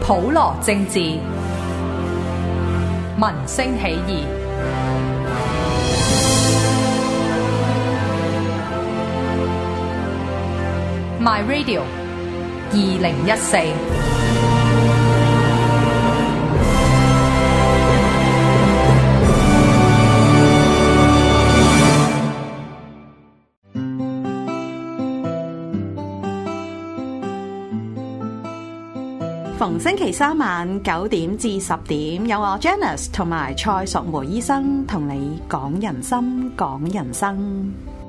普羅政治，民聲起義。My Radio 2014。 逢星期三晚9點至10點，有我 Janice 同埋蔡淑梅醫生同你講人心講人生。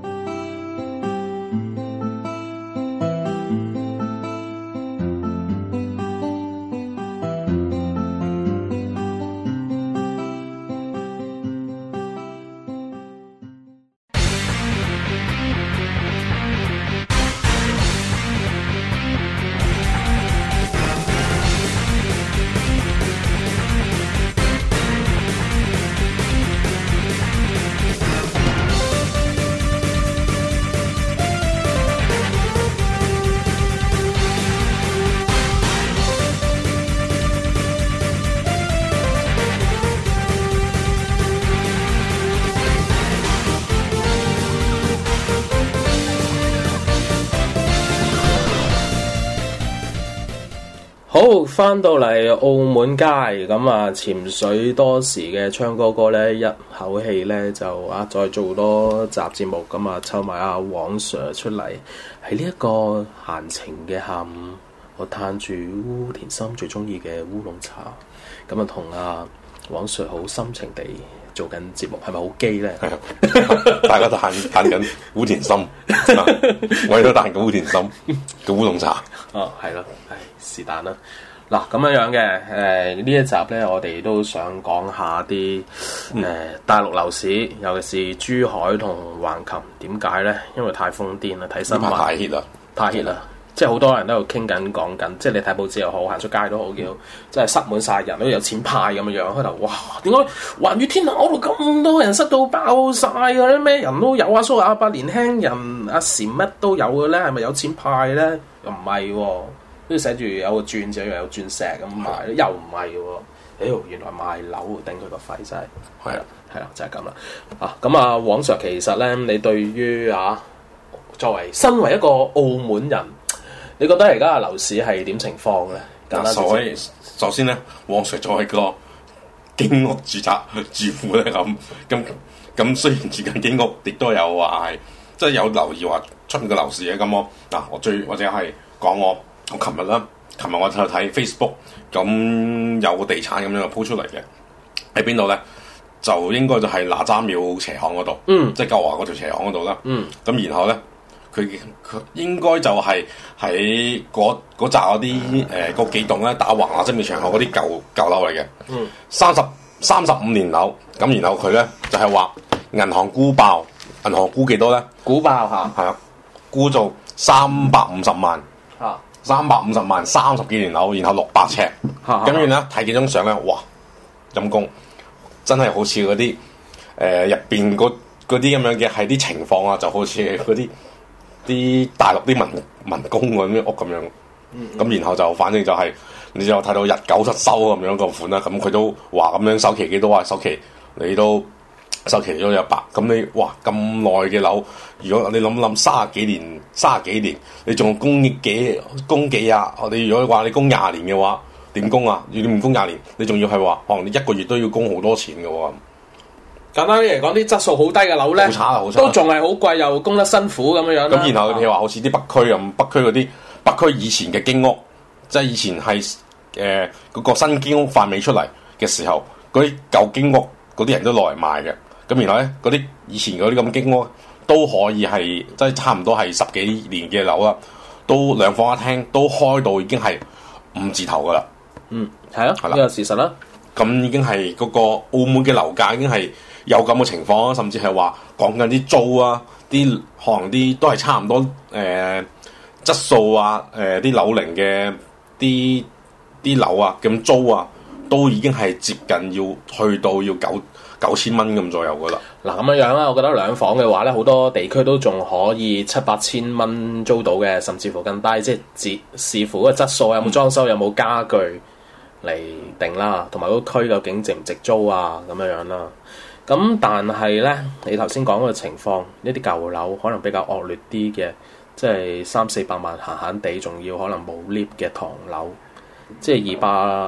好，翻到嚟澳門街咁啊，潛水多時嘅鏘哥哥咧，一口氣咧就再做多集節目，咁啊湊埋阿黃 Sir 出嚟，喺呢一個閒情嘅下午，我嘆住烏田心最中意嘅烏龍茶，咁啊同阿黃 Sir 好深情地做緊節目，係咪好基咧？ 係啊，大家都嘆緊烏田心，我亦都嘆緊烏田心嘅烏龍茶。 哦，係咯，是但啦。嗱咁樣嘅，呢一集咧，我哋都想講下啲大陸樓市，尤其是珠海同橫琴，點解咧？因為太瘋癲啦，睇新聞太 hit 啦， 太 hit 啦，即係好多人都喺度傾緊講緊，即係你睇報紙又好，行出街都好，叫即係塞滿晒人，都有錢派咁樣樣。開頭哇，點解環宇天河嗰度咁多人塞到爆晒嘅咧？咩人都有，阿蘇阿伯、年輕人、阿禪乜都有嘅咧？係咪有錢派咧？又唔係喎。都寫住有個鑽字，又有鑽石咁賣，又唔係喎。原來賣樓頂佢個肺真係。係啦，就係咁啦。咁啊，黃 Sir 其實咧，你對於作為身為一個澳門人，你覺得而家嘅樓市係點情況咧？ 首先咧，黃 Sir 作為個經屋住宅住戶咧，咁雖然住緊經屋，亦都有話係即係有留意話出面嘅樓市嘅咁我或者係講我琴日我就睇 Facebook， 咁有個地產咁樣就 po 出嚟嘅，喺邊度咧？就應該就係哪吒廟斜巷嗰度，即係舊華嗰條斜巷嗰度啦。咁然後咧，佢應該就係喺嗰紮嗰啲嗰幾棟咧打橫啊，即係斜巷嗰啲舊樓嚟嘅。35年樓，咁然後佢咧就係話銀行估爆，銀行估幾多咧？ 估爆嚇， 係啊，估做350萬。350萬30幾年樓，然後600尺，咁然咧睇幾張相咧，哇，陰公，真係好似嗰啲入邊嗰啲咁樣嘅係啲情況啊，就好似嗰啲大陸啲民工嗰啲屋咁樣，咁然後就反正就係你就睇到日久失修咁樣個款啦，咁佢都話咁樣首期幾多啊？首期你都首期咗100，咁你哇咁耐嘅樓，如果你諗30幾年，你仲供幾啊？你如果話你供20年嘅話，點供啊？你唔供20年，你仲要係話可能你1個月都要供好多錢嘅喎。 簡單啲嚟講，啲質素好低嘅樓咧，好差都仲係好貴，又供得辛苦咁樣。 咁然後你話好似啲北區咁，北區以前嘅經屋，即係以前係嗰個新經屋範未出嚟嘅時候，嗰啲舊經屋嗰啲人都攞嚟賣嘅。咁然後咧，嗰啲以前嗰啲咁經屋都可以係即係差唔多係10幾年嘅樓啦，都兩房一廳都開到已經係5字頭噶啦。 係啊，呢個事實啦。 咁已經係嗰個澳門嘅樓價已經係有咁嘅情況，甚至係話講緊啲租啊，啲可能啲都係差唔多質素啊，啲樓齡嘅啲樓啊咁租啊，都已經係接近要去到要9,000蚊咁左右噶啦。 嗱咁樣啦，我覺得兩房嘅話咧，好多地區都仲可以7-8千蚊租到嘅，甚至乎更低，即係視乎個質素有冇裝修，有冇家具嚟定啦，同埋嗰個區究竟值唔值租啊咁樣啦。咁但係咧，你頭先講嗰個情況，一啲舊樓可能比較惡劣啲嘅，即係300-400萬閒閒地，仲要可能冇 lift 嘅唐樓，即係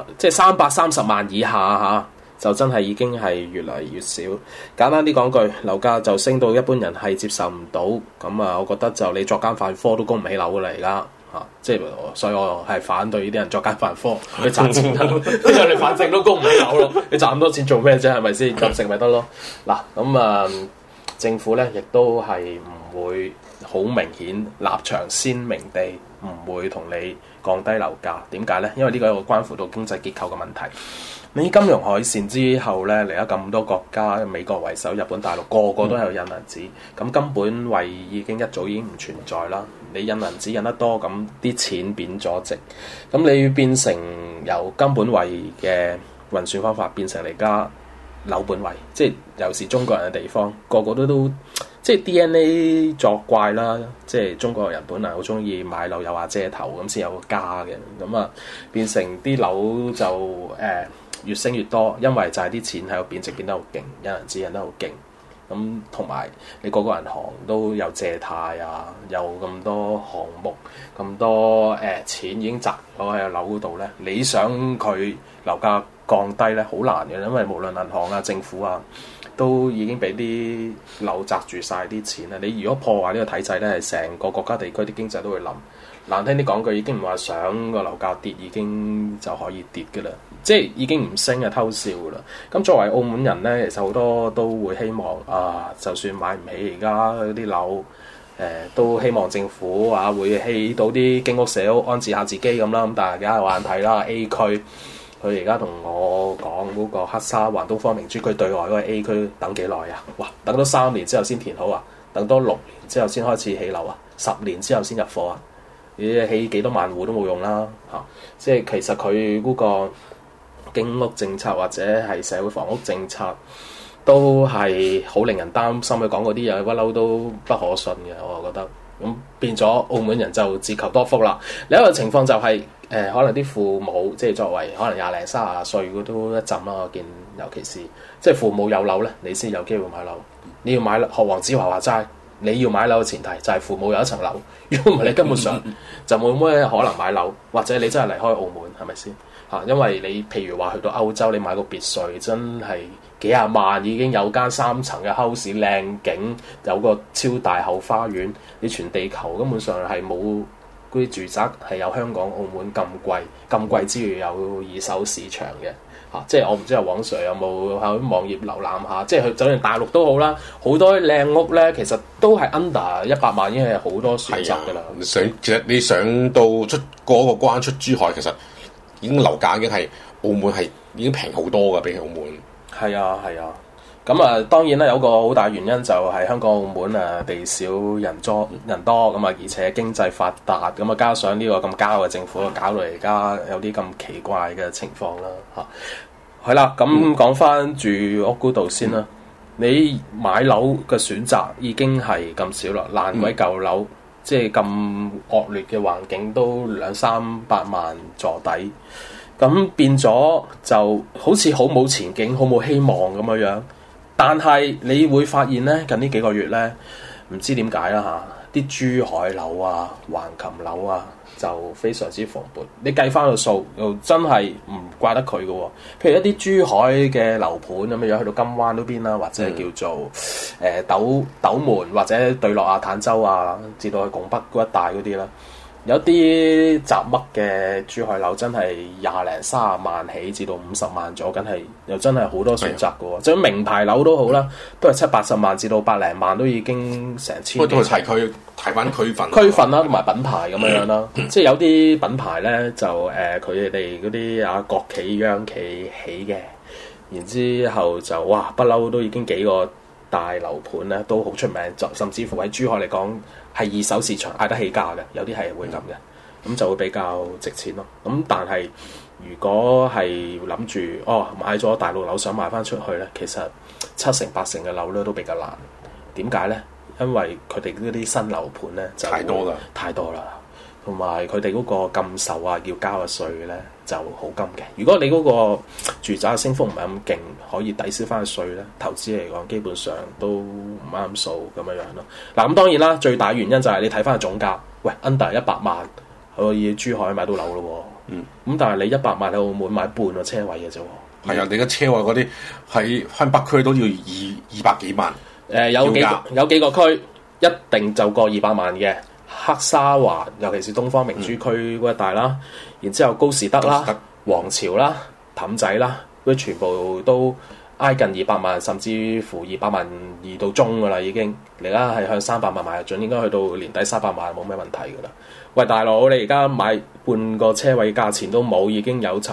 330萬以下嚇，就真係已經係越嚟越少。簡單啲講句，樓價就升到一般人係接受唔到，咁啊，我覺得就你作奸犯科都供唔起樓㗎啦而家。即係所以我係反對呢啲人作奸犯科去賺錢啦，因為你反正都供唔起樓咯，你賺咁多錢做咩啫？係咪先咁食咪得咯？嗱咁政府咧亦都係唔會好明顯立場鮮明地唔會同你降低樓價。點解咧？因為呢個係一個關乎到經濟結構嘅問題。你金融海嘯之後咧，嚟咗咁多國家，美國為首，日本、大陸個個都係有印銀紙，咁金本位已經一早已經唔存在啦。你印銀紙印得多，咁啲錢貶咗值，咁你變成由金本位嘅運算方法變成嚟家樓本位，即係尤其是中國人嘅地方，個個都即係 DNA 作怪啦。即係中國人本來好中意買樓有瓦遮頭，咁先有個家嘅，咁變成啲樓就越升越多，因為就係啲錢喺度貶值變得好勁，印銀紙印得好勁。咁同埋你個個銀行都有借貸啊，有咁多項目，咁多錢已經擲咗喺樓嗰度咧，你想佢樓價降低咧，好難嘅，因為無論銀行啊、政府啊，都已經俾啲樓擲住晒啲錢啦。你如果破壞呢個體制咧，係成個國家地區啲經濟都會冧。難聽啲講句，已經唔話想個樓價跌，已經就可以跌嘅啦。即係已經唔升啊，偷笑噶啦。咁作為澳門人咧，其實好多都會希望就算買唔起而家嗰啲樓，都希望政府會起到啲經屋社屋安置下自己咁啦。咁但係而家有眼睇啦 ，A 區佢而家同我講嗰個黑沙環東方明珠區對外嗰個 A 區等幾耐啊？哇！等多3年之後先填好啊？等多6年之後先開始起樓啊？10年之後先入伙啊？你起幾多萬戶都冇用啦嚇！即係其實佢嗰個經屋政策或者係社會房屋政策都係好令人擔心。佢講嗰啲嘢不嬲都不可信嘅，我覺得。咁變咗澳門人就自求多福啦。另一個情況就係、可能啲父母即係作為可能20零30歲嗰都一浸啦。我見尤其是即係父母有樓咧，你先有機會買樓。你要買樓，學黃子華話齋，你要買樓嘅前提就係父母有一層樓，如果唔係你根本上就冇咩可能買樓，或者你真係離開澳門，係咪先？因為你譬如話去到歐洲，你買個別墅真係幾廿萬，已經有間3層嘅 house， 靚景，有個超大後花園。你全地球根本上係冇嗰啲住宅係有香港、澳門咁貴，咁貴之餘有二手市場嘅。即係我唔知阿黃 Sir 有冇喺網頁瀏覽下，即係佢就算大陸都好啦，好多靚屋咧，其實都係 under 100萬已經係好多選擇㗎啦。 其實你上到出嗰個關出珠海，其實已經樓價已經係澳門係已經平好多㗎，比起澳門。 係啊。咁當然啦，有個好大原因就係香港澳門地少人多咁而且經濟發達，咁加上呢個咁膠嘅政府，搞到而家有啲咁奇怪嘅情況啦嚇。係啦，咁講翻住屋嗰度先啦。你買樓嘅選擇已經係咁少啦，爛鬼舊樓，即係咁惡劣嘅環境都200-300萬坐底，咁變咗就好似好冇前景、好冇希望咁樣。但係你會發現咧，近呢幾個月咧，唔知點解啦啲珠海樓啊、橫琴樓啊，就非常之蓬勃。你計翻個數，又真係唔怪得佢嘅喎。譬如一啲珠海嘅樓盤咁樣，去到金灣嗰邊啦，或者叫做斗門或者對落亞坦洲啊，至到去拱北嗰一帶嗰啲啦。有啲雜乜嘅珠海樓真係20-30萬起至到50萬咗，梗係又真係好多選擇嘅喎。就算名牌樓都好啦，都係70-80萬至到100零萬都已經成千。 都係睇翻區分啦，同埋品牌咁樣啦。即係有啲品牌咧就佢哋嗰啲國企央企起嘅，然之後就哇不嬲都已經幾個大樓盤咧都好出名，甚至乎喺珠海嚟講係二手市場嗌得起價嘅，有啲係會咁嘅，咁就會比較值錢咯。咁但係如果係諗住買咗大陸樓想賣翻出去咧，其實70%-80%嘅樓咧都比較難。點解咧？因為佢哋嗰啲新樓盤咧就太多啦， 同埋佢哋嗰個禁售啊要交嘅稅咧就好金嘅。如果你嗰個住宅嘅升幅唔係咁勁，可以抵消翻稅咧，投資嚟講基本上都唔啱數咁樣樣咯。嗱咁當然啦，最大原因就係你睇翻個總價，喂 under 100萬可以珠海買到樓咯。咁但係你100萬喺澳門買半個車位嘅啫。 係啊，你嘅車位嗰啲喺北區都要200幾萬。 有幾個區一定就過200萬嘅，黑沙環尤其是東方明珠區嗰一帶啦，然之後高士德啦、皇朝啦、氹仔啦，嗰啲全部都挨近200萬，甚至乎200萬2到中噶啦已經。而家係向300萬邁進，應該去到年底300萬冇咩問題噶啦。喂大佬，你而家買半個車位價錢都冇，已經有層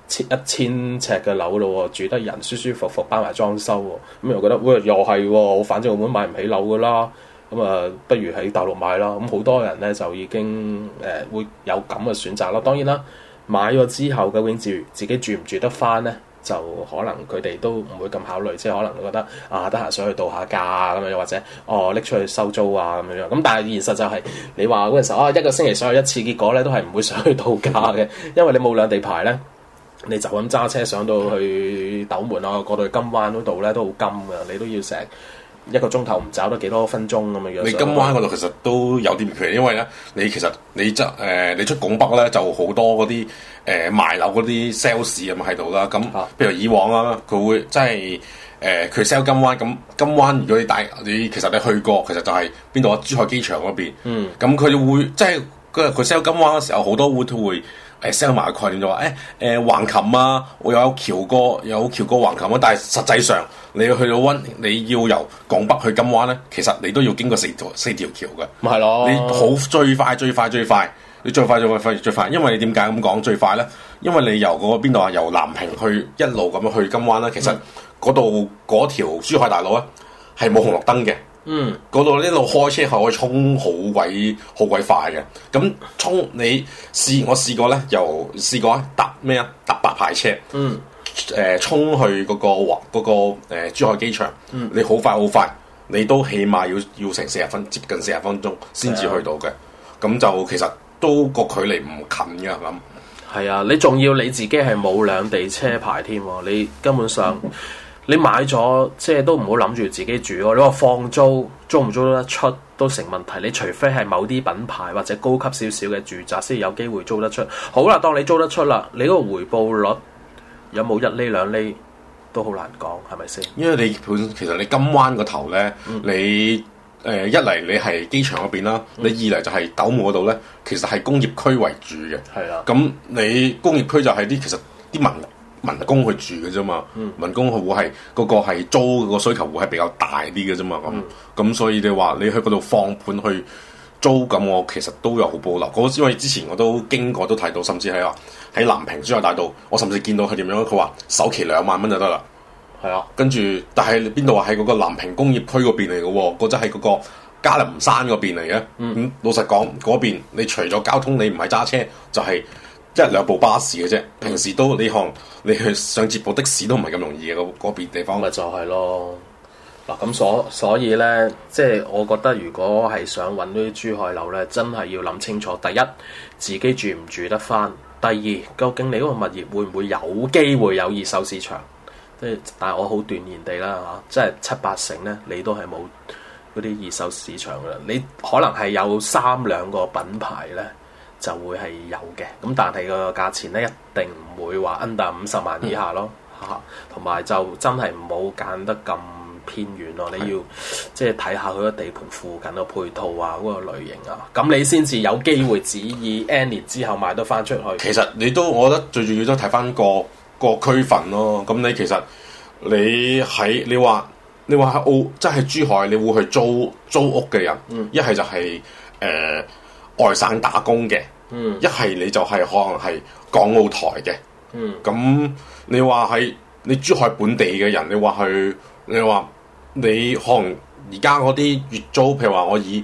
1000尺嘅樓咯，住得人舒舒服服，包埋裝修喎。咁又覺得喂又係喎，反正澳門買唔起樓噶啦，咁啊不如喺大陸買啦。咁好多人咧就已經會有咁嘅選擇啦。當然啦，買咗之後究竟自己住唔住得翻咧，就可能佢哋都唔會咁考慮，即係可能會覺得啊得閒想去度下假咁樣，或者拎出去收租啊咁樣。咁但係現實就係、你話嗰陣時候一個星期上去一次，結果咧都係唔會想去度假嘅，因為你冇兩地牌咧。你就咁揸車上到去斗門啊，過到去金灣嗰度咧都好金㗎，你都要成1個鐘頭唔找得幾多分鐘咁樣。 你金灣嗰度其實都有啲唔奇，因為咧你其實你出拱北咧就好多嗰啲賣樓嗰啲 sales 咁喺度啦。咁譬如以往啦，佢會即係佢 sell 金灣咁。金灣如果你其實你去過，其實就係邊度啊？珠海機場嗰邊。咁佢會即係佢 sell 金灣嘅時候，好多會 sell 埋概念就話橫琴啊，我有橋過橫琴啊，但係實際上你要去到你要由港北去金灣咧，其實你都要經過四條橋嘅。 咪係咯， 你好最快，你最快，因為你點解咁講最快咧？因為你由嗰邊度啊，由南屏去一路咁樣去金灣咧，其實嗰度嗰條珠海大路咧係冇紅綠燈嘅。嗰度一路開車係可以衝好鬼快嘅。咁衝我試過咧，搭白牌車，衝去嗰個珠海機場，你好快，你都起碼要成接近40分鐘先至去到嘅。咁就其實都個距離唔近嘅咁。 係啊，你仲要你自己係冇兩地車牌添，你根本上。你買咗即係都唔好諗住自己住喎，你話放租唔租得出都成問題。你除非係某啲品牌或者高級少少嘅住宅先有機會租得出。好啦，當你租得出啦，你嗰個回報率有冇1厘2厘都好難講，係咪先？ 因為其實你金灣個頭咧，你一嚟你係機場嗰邊啦，你二嚟就係斗門嗰度咧，其實係工業區為主嘅。係啦，咁你工業區就係其實啲民工去住嘅啫嘛，民工佢會係嗰個係租個需求會係比較大啲嘅啫嘛，咁所以你話你去嗰度放盤去租咁，我其實都有好保留。因為之前我都經過都睇到，甚至係話喺南屏珠海大道，我甚至見到佢點樣，佢話首期2萬蚊就得啦。係啊，跟住但係邊度話喺嗰個南屏工業區嗰邊嚟嘅喎，嗰陣係嗰個嘉林山嗰邊嚟嘅。老實講，嗰邊你除咗交通，你唔係揸車就係1-2部巴士嘅啫。平時都你去上接部的士都唔係咁容易嘅嗰邊地方。咪就係咯。 嗱咁所以咧，即係我覺得如果係想揾啲珠海樓咧，真係要諗清楚。第一，自己住唔住得翻；第二，究竟你嗰個物業會唔會有機會有二手市場？即係，但係我好斷言地啦嚇，即係7-8成咧，你都係冇嗰啲二手市場嘅啦。你可能係有3-2個品牌咧，就會係有嘅。咁但係個價錢咧，一定唔會話 under 50萬以下咯嚇。同埋就真係唔好揀得咁偏遠咯，你要即係睇下佢個地盤附近個配套啊，嗰個類型啊，咁你先至有機會指意 N 年之後賣得翻出去。 其實我覺得最重要都睇翻個區份咯。咁你其實你話喺澳，即係珠海，你會去租屋嘅人，一係就係外省打工嘅，一係你就係可能係港澳台嘅。咁你話喺你珠海本地嘅人，你話你可能而家嗰啲月租，譬如話我以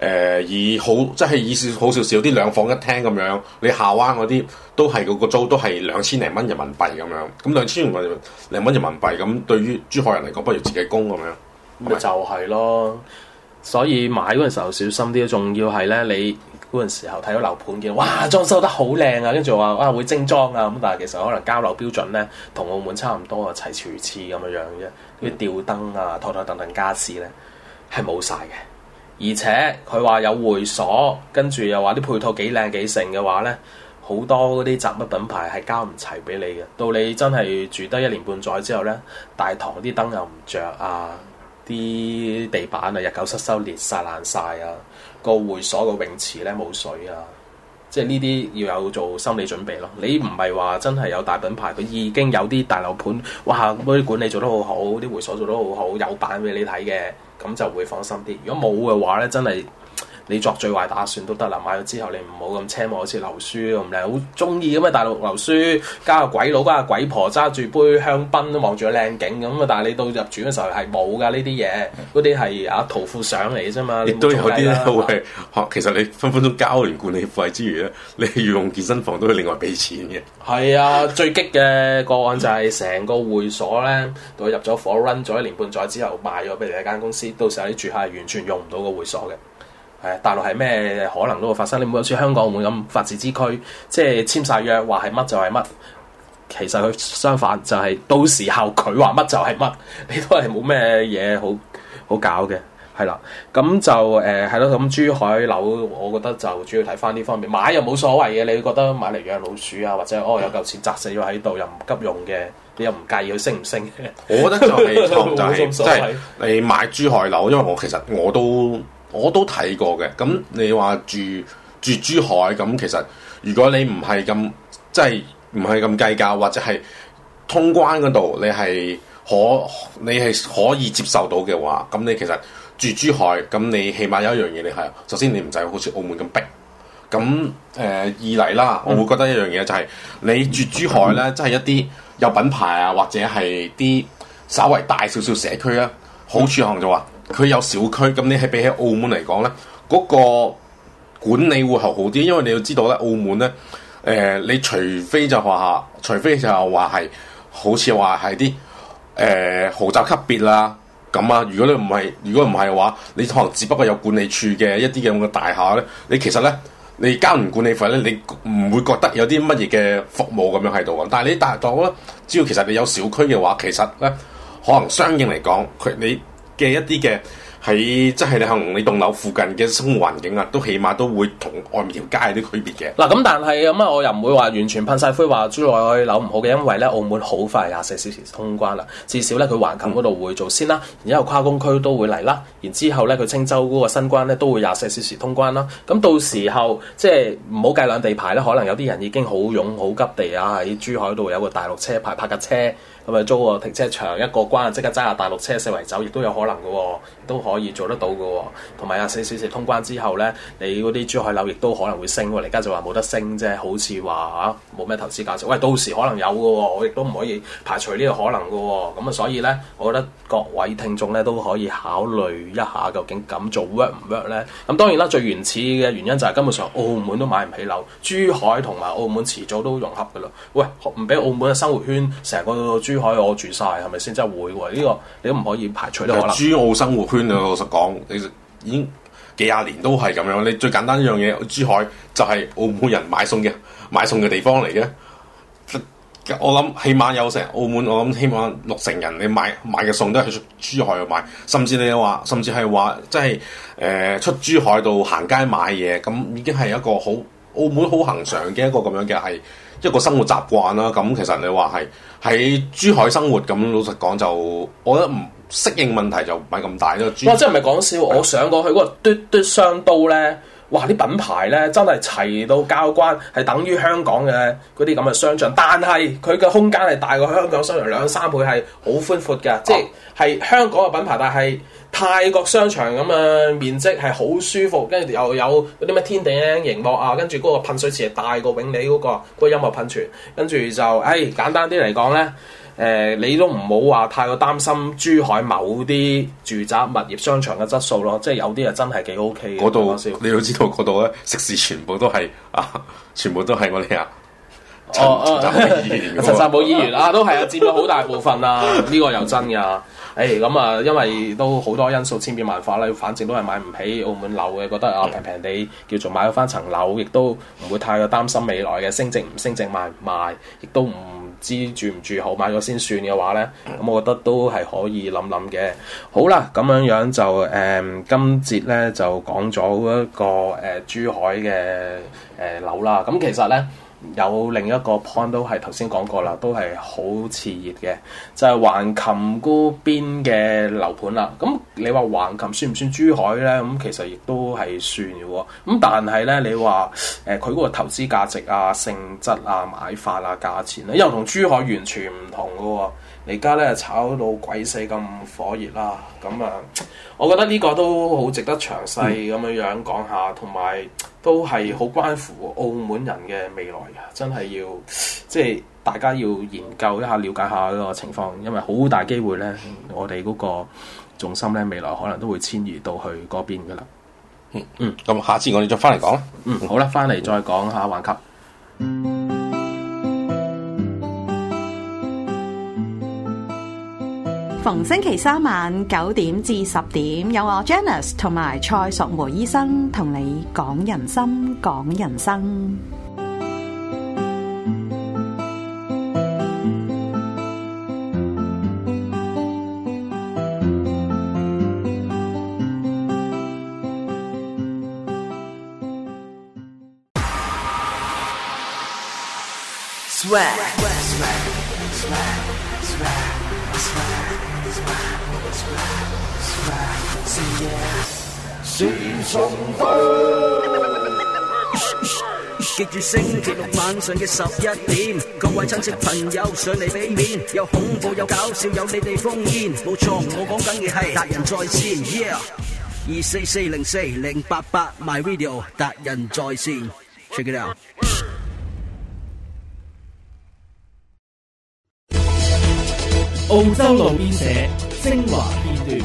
好少少啲2房1廳咁樣，你下灣嗰啲都係嗰個租都係2000零蚊人民幣咁樣。咁2000零蚊人民幣咁，對於珠海人嚟講，不如自己供咁樣。咪就係咯，所以買嗰陣時候小心啲，仲要係咧，你嗰陣時候睇到樓盤見，哇裝修得好靚啊，跟住話哇會精裝啊咁，但係其實可能交樓標準咧同澳門差唔多啊，齊齊如此咁樣樣啫。啲吊燈啊、台等等家私咧係冇晒嘅，而且佢話有會所，跟住又話啲配套幾靚幾盛嘅話咧，好多嗰啲雜物品牌係交唔齊俾你嘅。到你真係住得1年半載之後咧，大堂啲燈又唔着啊，啲地板啊日久失修裂晒爛晒啊，個會所個泳池咧冇水啊，即係呢啲要有做心理準備咯。你唔係話真係有大品牌，佢已經有啲大樓盤，哇嗰啲管理做得好好，啲會所做得好好，有版俾你睇嘅，咁就會放心啲。如果冇嘅話咧，真係你作最壞打算都得啦。買咗之後你唔好咁奢望好似樓書咁靚，好中意咁嘅大陸樓書，加個鬼佬加個鬼婆揸住杯香檳都望住個靚景咁啊！但係你到入住嘅時候係冇㗎呢啲嘢，嗰啲係啊圖副相嚟嘅啫嘛。亦都有啲咧會其實你分分鐘交完管理費之餘咧，你要用健身房都要另外俾錢嘅。 係啊，最激嘅個案就係成個會所咧，到佢入咗火 run 咗1年半載之後賣咗俾另一間公司，到時候你住客係完全用唔到個會所嘅。大陸係咩可能都會發生？你唔好似香港澳門咁法治之區，即係簽晒約話係乜就係乜。其實佢相反就係到時候佢話乜就係乜，你都係冇咩嘢好搞嘅。係啦，咁就係咯。咁珠海樓，我覺得就主要睇翻呢方面。買又冇所謂嘅，你覺得買嚟養老鼠啊，或者有嚿錢砸死咗喺度又唔急用嘅，你又唔介意佢升唔升嘅？ 我覺得就係即係你買珠海樓，因為其實我都睇過嘅。咁你話住珠海咁，其實如果你唔係咁即係唔係咁計較，或者係通關嗰度你係可以接受到嘅話，咁你其實住珠海咁，你起碼有一樣嘢你係首先你唔使好似澳門咁逼。咁二嚟啦，我會覺得一樣嘢就係你住珠海咧，即係一啲有品牌啊，或者係啲稍為大少少社區啊，好處可能就話佢有小區，咁你係比起澳門嚟講咧，嗰個管理會好啲，因為你要知道咧，澳門咧，你除非就話係好似話係啲豪宅級別啦，咁啊，如果唔係嘅話，你可能只不過有管理處嘅一啲咁嘅大廈咧，你其實咧，你交完管理費咧，你唔會覺得有啲乜嘢嘅服務咁樣喺度嘅。但係你大檔咧，只要其實你有小區嘅話，其實咧可能相應嚟講，你嘅一啲嘅喺即係你可能你棟樓附近嘅生活環境啊，都起碼都會同外面條街有啲區別嘅。 嗱咁，但係咁啊，我又唔會話完全噴晒灰話珠海樓唔好嘅，因為咧澳門好快24小時通關啦，至少咧佢橫琴嗰度會做先啦，然之後跨工區都會嚟啦，然之後咧佢青州嗰個新關咧都會24小時通關啦。咁到時候即係唔好計兩地牌咧，可能有啲人已經好勇好急地啊喺珠海度有個大陸車牌泊架車，咁啊租個停車場一個關即刻揸下大陸車四圍走，亦都有可能嘅喎，都可以做得到嘅喎。同埋24小時通關之後咧，你嗰啲珠海樓亦都可能會升喎。而家就話冇得升啫，好似話冇咩投資價值。喂，到時可能有嘅喎，我亦都唔可以排除呢個可能嘅喎。咁啊，所以咧，我覺得各位聽眾咧都可以考慮一下，究竟咁做 work 唔 work 咧？咁當然啦，最原始嘅原因就係根本上澳門都買唔起樓，珠海同埋澳門遲早都融合嘅啦。喂，唔俾澳門嘅生活圈成個珠海我住晒，係咪先？真係會喎，呢個你都唔可以排除呢個可能。 珠澳生活圈老實講，你已經幾廿年都係咁樣。你最簡單一樣嘢，珠海就係澳門人買餸嘅地方嚟嘅。我諗起碼有成澳門，我諗起碼60%人你買嘅餸都係去珠海度買，甚至係話即係出珠海度行街買嘢，咁已經係一個好澳門好恆常嘅一個咁樣嘅係一個生活習慣啦。咁其實你話係喺珠海生活，咁老實講就我覺得唔適應問題就唔係咁大咯。 哇！真係唔係講笑，我上過去嗰個嘟商都咧。哇！啲品牌咧真係齊到交關，係等於香港嘅嗰啲咁嘅商場，但係佢嘅空間係大過香港商場2-3倍，係好寬闊嘅，即係香港嘅品牌，但係泰國商場咁嘅面積係好舒服，跟住又有嗰啲咩天地螢幕啊，跟住嗰個噴水池係大過永利嗰個音樂噴泉，跟住就簡單啲嚟講咧。你都唔好話太過擔心珠海某啲住宅物業商場嘅質素咯，即係有啲係真係幾 OK 嘅。 嗰度你要知道嗰度咧食肆全部都係我哋陳澤武議員啊，都係啊，佔咗好大部分啊，呢個又真㗎。咁啊，因為都好多因素千變萬化啦，反正都係買唔起澳門樓嘅，覺得啊平平地叫做買咗翻層樓，亦都唔會太過擔心未來嘅升值唔升值賣唔賣，亦都唔知住唔住好，買咗先算嘅話咧，咁我覺得都係可以諗諗嘅。好啦，咁樣就今節咧就講咗一個珠海嘅樓啦。咁其實咧有另一個 point 都係頭先講過啦，都係好熾熱嘅，就係橫琴嗰邊嘅樓盤啦。咁你話橫琴算唔算珠海咧？咁其實亦都係算嘅喎。咁但係咧，你話佢嗰個投資價值啊、性質啊、買法啊、價錢咧，又同珠海完全唔同嘅喎。而家咧炒到鬼死咁火熱啦，咁啊，我覺得呢個都好值得詳細咁樣講下，同埋都係好關乎澳門人嘅未來嘅，真係要即係大家要研究一下、了解下呢個情況，因為好大機會咧，我哋嗰個重心咧未來可能都會遷移到去嗰邊噶啦。 咁下次我哋再翻嚟講啦。 好啦，翻嚟再講下橫琴。 逢星期三晚9點至10點，有我 Janice 同埋蔡淑梅醫生同你講人心講人生。 記住星期六晚上嘅11點，各位親戚朋友上嚟俾面，有恐怖有搞笑有你哋烽煙，冇錯，我講緊嘅係達仁在線 ，244040088 My Radio 達仁在線 ，check it out。 澳洲路邊社精華片段。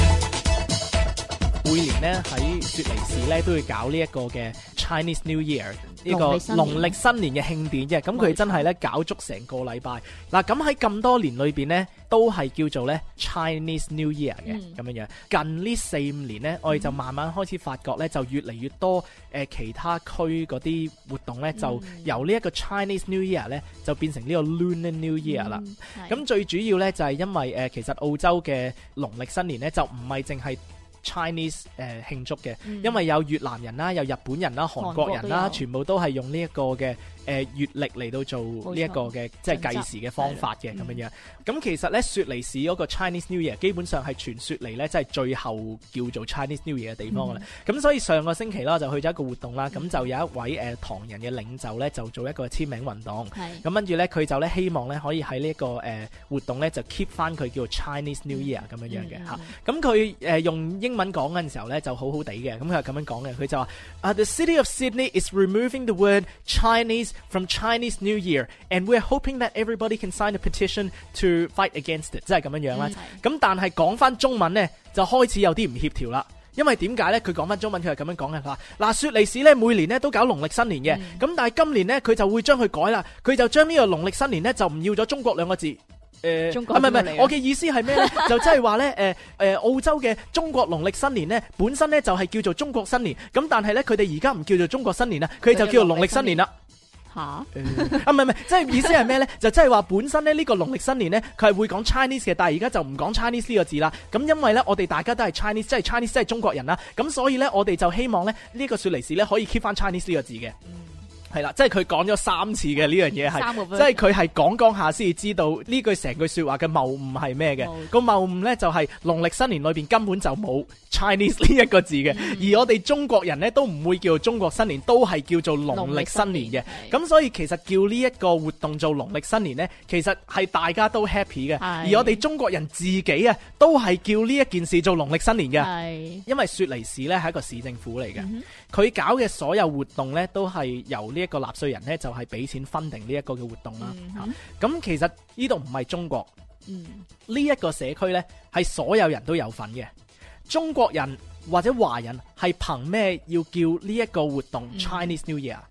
每年咧喺雪梨市咧都會搞呢一個嘅 Chinese New Year 呢個農曆新年嘅慶典嘅，咁佢真係咧搞足成個禮拜。嗱，咁喺咁多年裏邊咧，都係叫做咧 Chinese New Year 嘅咁樣樣。近呢4-5年咧，我哋就慢慢開始發覺咧，就越嚟越多其他區嗰啲活動咧，就由呢一個 Chinese New Year 咧，就變成呢個 Lunar New Year 啦。咁最主要咧就係因為其實澳洲嘅農曆新年咧就唔係淨係Chinese 慶祝嘅，因為有越南人啦，有日本人啦，韓國人啦，全部都係用呢一個嘅月曆嚟到做呢一個嘅即係計時嘅方法嘅咁樣樣。咁其實咧雪梨市嗰個 Chinese New Year 基本上係全雪梨咧即係最後叫做 Chinese New Year 嘅地方啦。咁所以上個星期啦就去咗一個活動啦，咁就有一位唐人嘅領袖咧就做一個簽名運動，咁跟住咧佢就咧希望咧可以喺呢一個活動咧就 keep 翻佢叫做 Chinese New Year 咁樣樣嘅嚇。咁佢用英文講嗰陣時候咧就好好地嘅，咁佢係咁樣講嘅，佢就話The city of Sydney is removing the word Chinese from Chinese New Year and we're hoping that everybody can sign a petition to fight against it， 即係咁樣樣啦。咁但係講翻中文咧就開始有啲唔協調啦，因為點解咧？佢講翻中文佢係咁樣講嘅，佢話嗱雪梨市咧每年咧都搞農曆新年嘅，咁但係今年咧佢就會將佢改啦，佢就將呢個農曆新年咧就唔要咗中國兩個字。唔係，我嘅意思係咩咧？就即係話咧，澳洲嘅中國農曆新年咧，本身咧就係叫做中國新年，咁但係咧佢哋而家唔叫做中國新年啦，佢就叫做農曆新年啦。唔係，即係意思係咩咧？就即係話本身咧呢個農曆新年咧，佢係會講 Chinese 嘅，但係而家就唔講 Chinese 呢個字啦。咁因為咧我哋大家都係 Chinese， 即係 Chinese 即係中國人啦。咁所以咧我哋就希望咧呢個雪梨市咧可以 keep 翻 Chinese 呢個字嘅。係啦，即係佢講咗3次嘅呢樣嘢係，即係佢係講下先至知道呢句成句說話嘅謬誤係咩嘅。個謬誤咧就係農曆新年裏邊根本就冇 Chinese 呢一個字嘅，而我哋中國人咧都唔會叫做中國新年，都係叫做農曆新年嘅。咁所以其實叫呢一個活動做農曆新年咧，其實係大家都 happy 嘅。而我哋中國人自己啊，都係叫呢一件事做農曆新年嘅。因為雪梨市咧係一個市政府嚟嘅，佢搞嘅所有活動咧都係由呢一個納稅人咧就係俾錢分定呢一個嘅活動啦。咁其實呢度唔係中國，呢一個社區咧係所有人都有份嘅。中國人或者華人係憑咩要叫呢一個活動 Chinese New Year？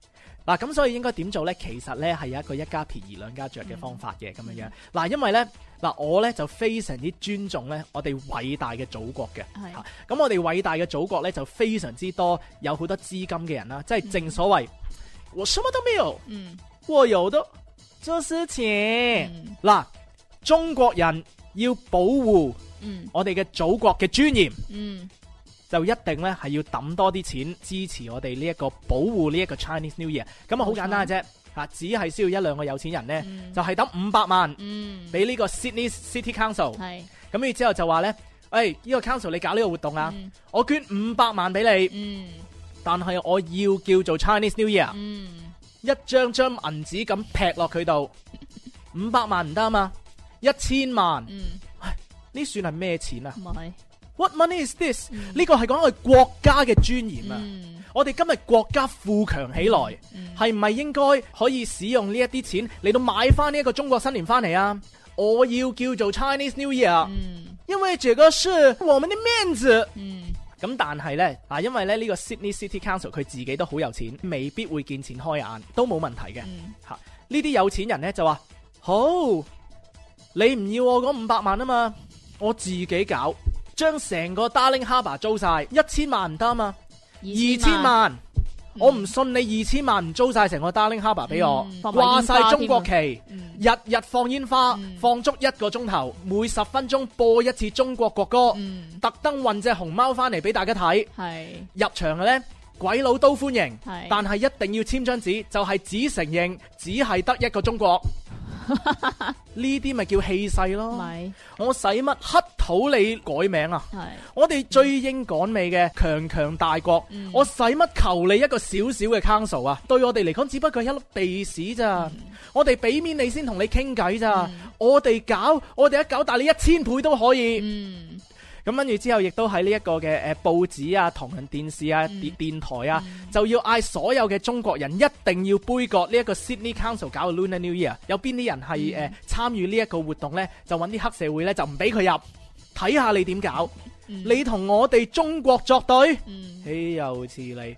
嗱，咁所以應該點做呢？其實呢係有一個一家便宜兩家著嘅方法嘅咁樣樣。嗱，因為呢，我呢就非常之尊重呢我哋偉大嘅祖國嘅。咁我哋偉大嘅祖國呢，就非常之多有好多資金嘅人啦，即係正所謂我什麼都沒有，我有的就是錢。嗱，中國人要保護我哋嘅祖國嘅尊嚴。就一定咧係要抌多啲錢支持我哋呢一個保護呢一個 Chinese New Year。咁啊好簡單嘅啫，只係需要一兩個有錢人咧，就係抌500萬俾呢個 Sydney City Council。咁然之後就話咧，呢個 Council 你搞呢個活動啊，我捐500萬俾你，但係我要叫做 Chinese New Year。一張張銀紙咁劈落佢度，500萬唔得啊嘛，1000萬，呢算係咩錢啊？What money is this？呢個係講我哋國家嘅尊嚴啊！我哋今日國家富強起來，係唔係應該可以使用呢一啲錢嚟到買翻呢一個中國新年翻嚟啊？我要叫做 Chinese New Year，因為這個是我們的面子。咁但係呢，因為咧呢個 Sydney City Council 佢自己都好有錢，未必會見錢開眼，都冇問題嘅。呢啲有錢人呢就話：好，你唔要我嗰500萬啊嘛，我自己搞。將成個 Darling Harbour 租晒，1000萬唔得啊嘛，2000萬，我唔信你2000萬唔租晒成個 Darling Harbour 俾我，掛晒中國旗，日日放煙花，放足1個鐘頭，每10分鐘播一次中國國歌，特登運隻熊貓翻嚟俾大家睇。入場嘅呢，鬼佬都歡迎，但係一定要簽張紙，就係只承認只係得一個中國。呢啲咪叫氣勢咯？我使乜乞討你改名啊？我哋追英趕美嘅強大國，我使乜求你一個小小嘅 council 啊？對我哋嚟講只不過係一粒鼻屎咋，我哋俾面你先同你傾偈咋，我哋一搞大你1000倍都可以。咁跟住之後，亦都喺呢一個嘅報紙啊、同人電視啊、電台啊，就要嗌所有嘅中國人一定要杯葛呢一個 Sydney Council 搞嘅 Lunar New Year。有邊啲人係參與呢一個活動呢？就揾啲黑社會呢，就唔俾佢入，睇下你點搞。你同我哋中國作對，豈有此理！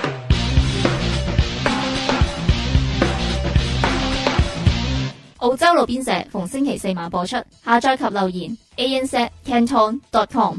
澳洲路邊社逢星期4晚播出，下載及留言 anzcanton.com。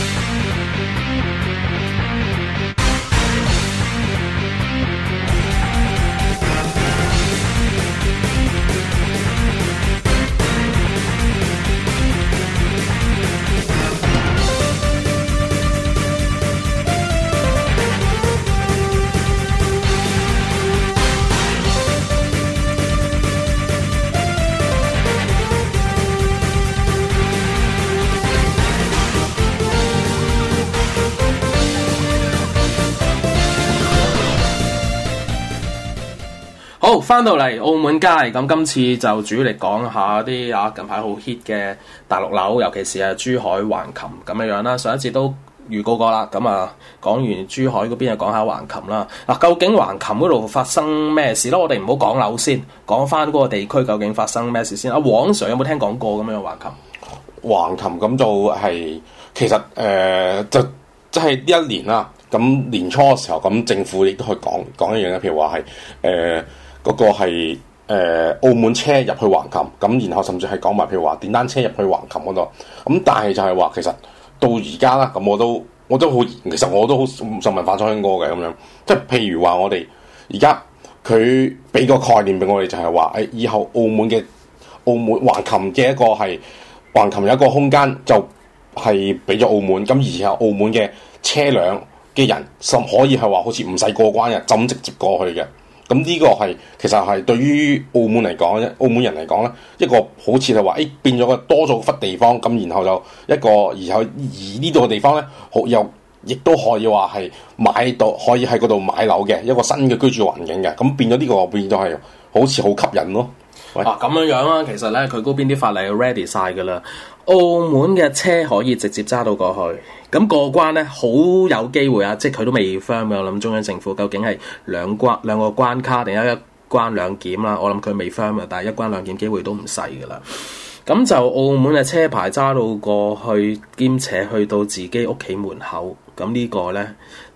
好，翻到嚟澳門街，咁今次就主力講下啲近排好 hit 嘅大陸樓，尤其是珠海橫琴咁樣啦。上一節都預告過啦，咁講完珠海嗰邊就講下橫琴啦。究竟橫琴嗰度發生咩事咧？我哋唔好講樓先，講翻嗰個地區究竟發生咩事先。黃 Sir 有冇聽講過咁樣橫琴？ 橫琴咁就係、其實就即係呢一年啦。咁年初嘅時候，咁政府亦都去講一樣嘅，譬如話係嗰個係澳門車入去橫琴，咁然後甚至係講埋譬如話電單車入去橫琴嗰度，咁但係就係話其實到而家啦，咁我都好，其實我都好想問翻唱歌嘅咁樣，即係譬如話我哋而家佢俾個概念俾我哋就係話，以後澳門橫琴嘅一個係橫琴有一個空間就係俾咗澳門，咁而後澳門嘅車輛嘅人甚可以係話好似唔使過關嘅，就咁直接過去嘅。咁呢個係其實係對於澳門嚟講咧，澳門人嚟講咧，一個好似係話變咗個多咗忽地方，咁然後就一個而呢度嘅地方咧，又亦都可以話係買到可以喺嗰度買樓嘅一個新嘅居住環境嘅，咁變咗呢個變咗係好似好吸引咯。 咁樣啦，其實咧佢嗰邊啲法例 ready 晒噶啦，澳門嘅車可以直接揸到過去，咁過關咧好有機會啊！即係佢都未 firm 嘅，我諗中央政府究竟係兩個關卡定一關兩檢啦？我諗佢未 firm 嘅，但係一關兩檢機會都唔細噶啦。咁就澳門嘅車牌揸到過去，兼且去到自己屋企門口，咁呢個咧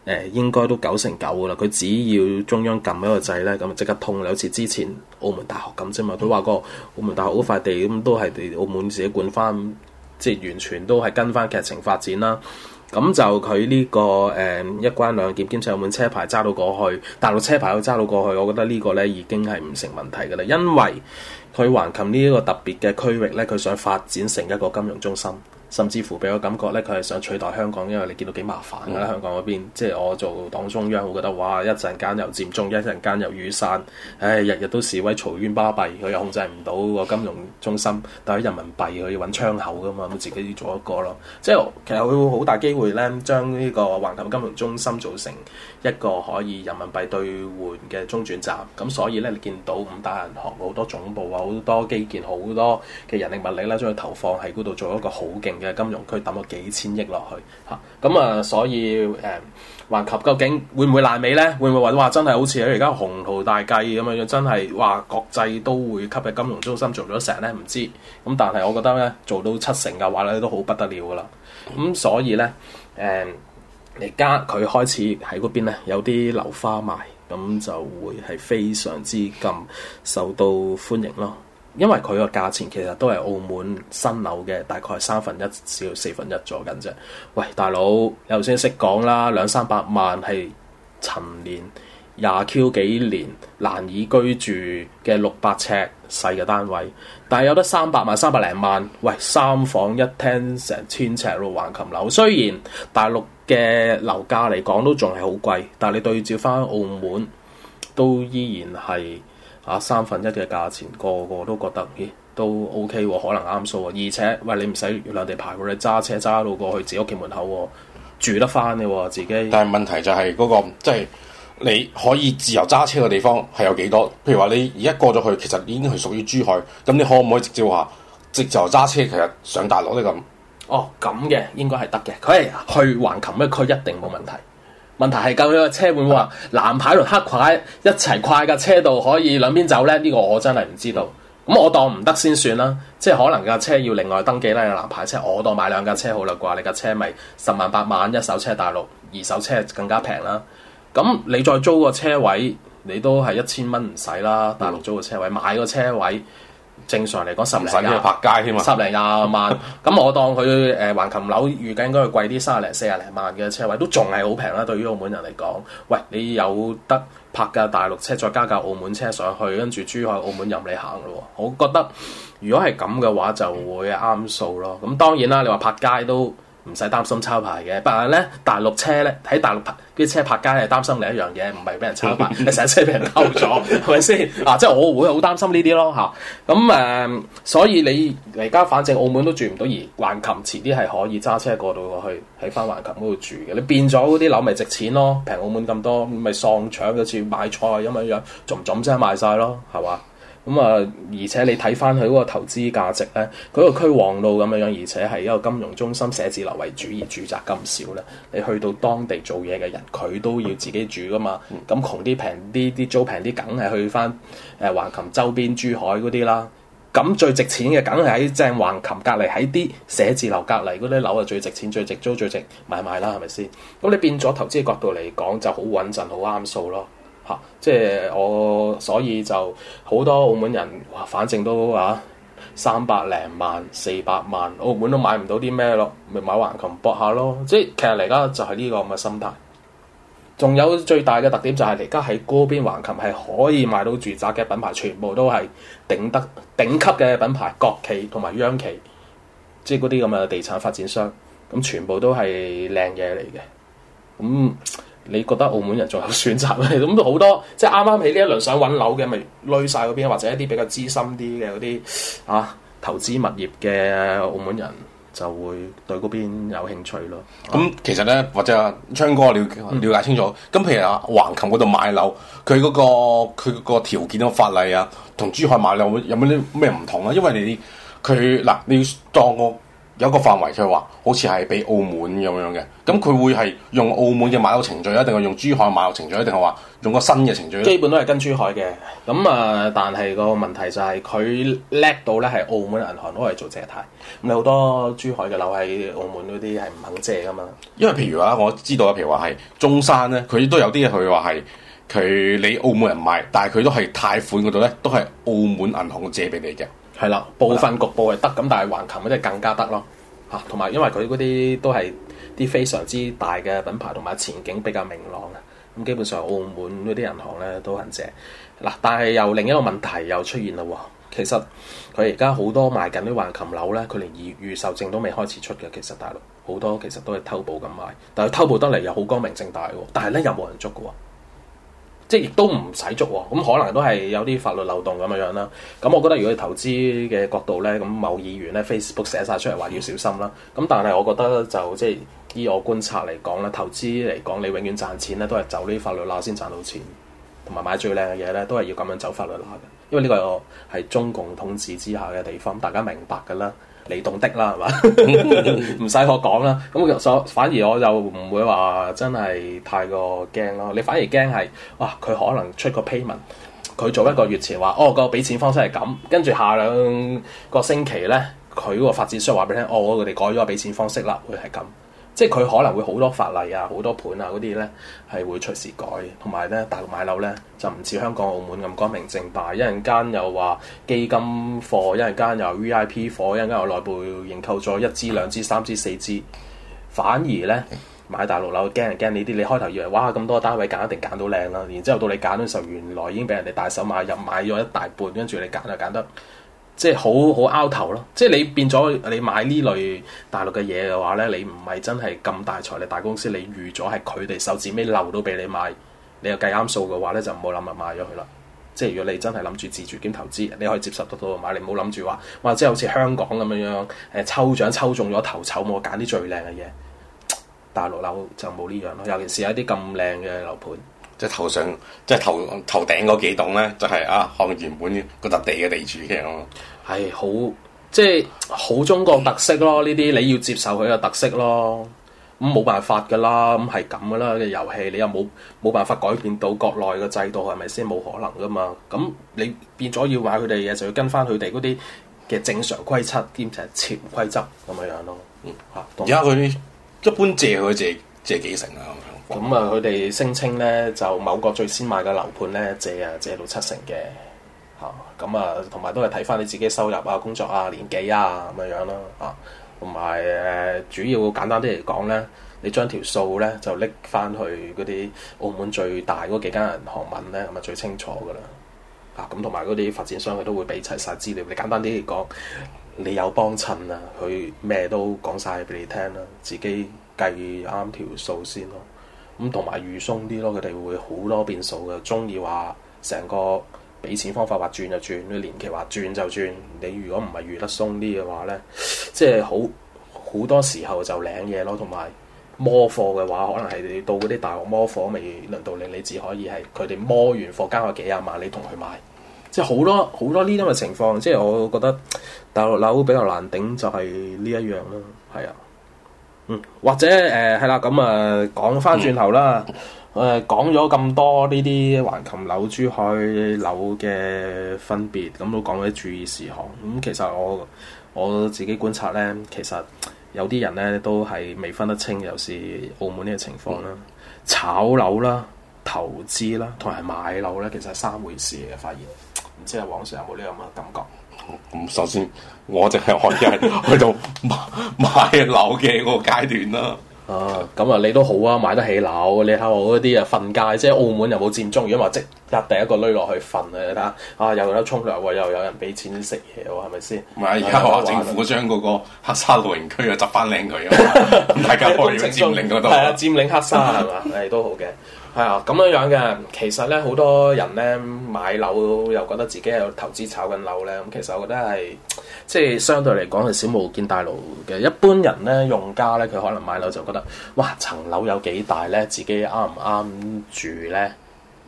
應該都99%噶啦。佢只要中央撳一個掣咧，咁就即刻通啦。好似之前澳門大學咁啫嘛，佢話個澳門大學嗰塊地咁都係澳門自己管翻，即係完全都係跟翻劇情發展啦。咁就佢呢個一關兩檢兼且澳門車牌揸到過去，大陸車牌都揸到過去，我覺得呢個咧已經係唔成問題㗎啦，因為佢橫琴呢一個特別嘅區域咧，佢想發展成一個金融中心。甚至乎俾我感覺咧，佢係想取代香港，因為你見到幾麻煩㗎啦，香港嗰邊，即係我做黨中央，我覺得哇，一陣間又佔中，一陣間又雨傘，日日都示威嘈冤巴閉，佢又控制唔到個金融中心，但係人民幣佢要揾窗口㗎嘛，咁自己要做一個咯。即係其實佢會好大機會咧，將呢個橫琴金融中心做成一個可以人民幣兌換嘅中轉站。咁所以咧，你見到五大銀行好多總部啊，好多基建，好多嘅人力物力咧，將佢投放喺嗰度做一個好勁嘅金融區，抌咗幾千億落去嚇，咁啊，所以橫琴究竟會唔會爛尾咧？會唔會話真係好似喺而家鴻圖大計咁樣，真係話國際都會級嘅金融中心做咗成咧？唔知咁，但係我覺得咧，做到70%嘅話咧，都好不得了噶啦。咁所以咧，而家佢開始喺嗰邊咧有啲樓花賣，咁就會係非常之咁受到歡迎咯。因為佢個價錢其實都係澳門新樓嘅大概1/3至1/4咗緊啫。喂，大佬，你頭先識講啦，200-300萬係陳年20Q幾年難以居住嘅600尺細嘅單位，但係有得300萬、300零萬，喂，3房1廳成1000尺咯，橫琴樓。雖然大陸嘅樓價嚟講都仲係好貴，但係你對照翻澳門，都依然係1/3嘅價錢，個個都覺得咦都 OK 喎，可能啱數喎。而且喂，你唔使兩地牌喎，你揸車揸到過去自己屋企門口喎，住得翻嘅喎自己。但係問題就係嗰個即係你可以自由揸車嘅地方係有幾多？譬如話你而家過咗去，其實已經係屬於珠海，咁你可唔可以直接話直就揸車其實上大陸呢？咁？ 哦，咁嘅應該係得嘅，佢係去橫琴嘅區一定冇問題。問題係究竟個車會唔會話藍牌同黑牌一齊跨架車度可以兩邊走咧？呢個我真係唔知道。咁我當唔得先算啦，即係可能架車要另外登記啦。有藍牌車，我當買2架車好啦啩？你架車咪10萬8萬一手車大陸，二手車更加平啦。咁你再租個車位，你都係1000蚊唔使啦。大陸租個車位，買個車位。正常嚟講10零廿拍街添嘛 ，10零20萬，咁我當佢橫琴樓預計應該係貴啲30零40零萬嘅車位，都仲係好平啦。對於澳門人嚟講，喂，你有得拍架大陸車，再加架澳門車上去，跟住珠海、澳門任你行咯。我覺得如果係咁嘅話，就會啱數咯。咁當然啦，你話拍街都唔使擔心抄牌嘅，但係咧大陸車咧喺大陸拍啲車拍街係擔心另一樣嘢，唔係俾人抄牌，你成車俾人偷咗，係咪先？即係我會好擔心呢啲咯嚇。咁所以你而家反正澳門都住唔到，而橫琴遲啲係可以揸車過到去喺翻橫琴嗰度住嘅。你變咗嗰啲樓咪值錢咯，平澳門咁多，咪喪搶好似買菜咁樣，仲聲賣晒咯，係嘛？咁而且你睇翻佢嗰個投資價值咧，佢個區旺到咁樣，而且係一個金融中心、寫字樓為主，而住宅咁少咧，你去到當地做嘢嘅人，佢都要自己住噶嘛。咁窮啲平啲，啲租平啲，梗係去翻橫琴周邊珠海嗰啲啦。咁最值錢嘅，梗係喺正橫琴隔離，喺啲寫字樓隔離嗰啲樓啊，最值錢、最值租、最值買賣啦，係咪先？咁你變咗投資嘅角度嚟講，就好穩陣、好啱數咯。即係我，所以就好多澳門人話，反正都300零萬、400萬，澳門都買唔到啲咩咯，咪買橫琴搏下咯。即係其實而家就係呢個咁嘅心態。仲有最大嘅特點就係而家喺嗰邊橫琴係可以買到住宅嘅品牌，全部都係頂級嘅品牌，國企同埋央企，即係嗰啲咁嘅地產發展商，咁全部都係靚嘢嚟嘅。咁你覺得澳門人仲有選擇咩？咁都好多，即係啱啱喺呢一輪想揾樓嘅，咪累晒嗰邊，或者一啲比較資深啲嘅嗰啲投資物業嘅澳門人就會對嗰邊有興趣咯。 咁其實咧，或者昌哥了解清楚。咁譬如橫琴嗰度買樓，佢嗰個條件嘅法例啊，同珠海買樓有冇啲咩唔同啊？因為你要當個有一個範圍，佢話好似係俾澳門咁樣嘅。咁佢會係用澳門嘅買樓程序，一定係用珠海買樓程序，一定係話用個新嘅程序？ 基本都係跟珠海嘅。咁但係個問題就係佢叻到咧，係澳門銀行都係做借貸。咁你好多珠海嘅樓喺澳門嗰啲係唔肯借噶嘛？因為譬如話我知道，譬如話係中山咧，佢都有啲佢話係佢你澳門人買，但係佢都係貸款嗰度咧，都係澳門銀行借俾你嘅。 係啦，部分局部係得，咁但係橫琴嗰啲更加得咯嚇。同埋因為佢嗰啲都係啲非常之大嘅品牌，同埋前景比較明朗啊。咁基本上澳門嗰啲銀行咧都肯借嗱，但係又另一個問題又出現啦喎。其實佢而家好多賣緊啲橫琴樓咧，佢連預售證都未開始出嘅。其實大陸好多其實都係偷步咁賣，但係偷步得嚟又好光明正大喎。但係咧又冇人捉嘅喎。即係亦都唔使捉喎，咁可能都係有啲法律漏洞咁樣啦。咁我覺得如果你投資嘅角度咧，咁某議員咧 Facebook 寫晒出嚟話要小心啦。咁但係我覺得就即係依我觀察嚟講咧，投資嚟講你永遠賺錢咧都係走呢啲法律罅先賺到錢，同埋買最靚嘅嘢咧都係要咁樣走法律罅嘅。因為呢個係中共統治之下嘅地方，大家明白㗎啦。你懂的啦，係嘛？唔使我講啦。咁反而我就唔會話真係太過驚咯。你反而驚係哇，佢可能出個批文，佢做一個月前話個俾錢方式係咁，跟住下兩個星期咧，佢個發展商話俾你聽，我哋改咗個俾錢方式啦，會係咁。即係佢可能會好多法例啊、好多盤啊嗰啲咧係會隨時改，同埋咧大陸買樓咧就唔似香港、澳門咁光明正大，一陣間又話基金貨，一陣間又 VIP 貨，一陣間又內部認購咗1支、2支、3支、4支，反而咧買大陸樓驚人驚呢啲，你開頭以為哇咁多單位揀一定揀到靚啦，然之後到你揀嘅時候，原來已經俾人哋大手買入買咗一大半，跟住你揀就揀得。即係好拗頭咯，即係你變咗你買呢類大陸嘅嘢嘅話咧，你唔係真係咁大財力大公司，你預咗係佢哋手指尾漏到俾你買，你又計啱數嘅話咧，就唔好諗買咗佢啦。即係如果你真係諗住自住兼投資，你可以接受得到買，你唔好諗住話哇，即係好似香港咁樣抽獎抽中咗頭籌，我揀啲最靚嘅嘢。大陸樓就冇呢樣咯，尤其是有一啲咁靚嘅樓盤。 即係頭上，即係頭頂嗰幾棟咧，就係看原本嗰笪地嘅地主嘅咯。 係好，即係好中國特色咯。呢啲你要接受佢嘅特色咯。咁冇辦法㗎啦，咁係咁㗎啦嘅遊戲，你又冇辦法改變到國內嘅制度，係咪先？冇可能㗎嘛。咁你變咗要買佢哋嘢，就要跟翻佢哋嗰啲嘅正常規則兼且潛規則咁樣咯。 而家佢一般借幾成啊？ 咁佢哋聲稱咧，就某個最先買嘅樓盤咧，借到7成嘅嚇。咁同埋都係睇翻你自己收入啊、工作啊、年紀啊咁樣咯嚇。同埋主要簡單啲嚟講咧，你將條數咧就拎翻去嗰啲澳門最大嗰幾間銀行問咧，咁啊最清楚噶啦嚇。咁同埋嗰啲發展商佢都會俾齊晒資料。你簡單啲嚟講，你有幫襯啊，佢咩都講晒俾你聽啦，自己計啱條數先咯。咁同埋預鬆啲咯，佢哋會好多變數嘅，中意話成個俾錢方法話轉就轉，你年期話轉就轉。你如果唔係預得鬆啲嘅話咧，即係好多時候就領嘢咯。同埋摸貨嘅話，可能係你到嗰啲大陸摸貨未輪到你只可以係佢哋摸完貨交個幾廿萬，你同佢買。即係好多呢啲咁嘅情況，即係我覺得大陸樓比較難頂，就係呢一樣咯，係啊。或者係啦，咁講翻轉頭啦，講咗咁多呢啲橫琴樓、珠海樓嘅分別，咁都講咗啲注意事項。咁其實我自己觀察咧，其實有啲人咧都係未分得清，有時澳門呢個情況啦，炒樓啦、投資啦，同埋買樓咧，其實係3回事嘅。發現唔知阿黃 Sir 有冇呢咁嘅感覺？ 咁首先，我淨係可以係去到買樓嘅嗰個階段啦。 咁你都好啊，買得起樓。你睇我嗰啲瞓街，即係澳門又冇佔中，如果話即刻第一個攏落去瞓啊！你睇下又有得沖涼喎，又有人俾錢食嘢喎，係咪先？ 唔係而家話政府將嗰個黑沙露營區執翻靚佢啊！大家可以佔領嗰度。係佔領黑沙係嘛？都好嘅。係啊，咁樣嘅，其實咧好多人咧買樓又覺得自己係投資炒緊樓咧，咁其實我覺得係即係相對嚟講係小巫見大巫嘅。一般人咧用家咧，佢可能買樓就覺得哇層樓有幾大咧，自己啱唔啱住咧？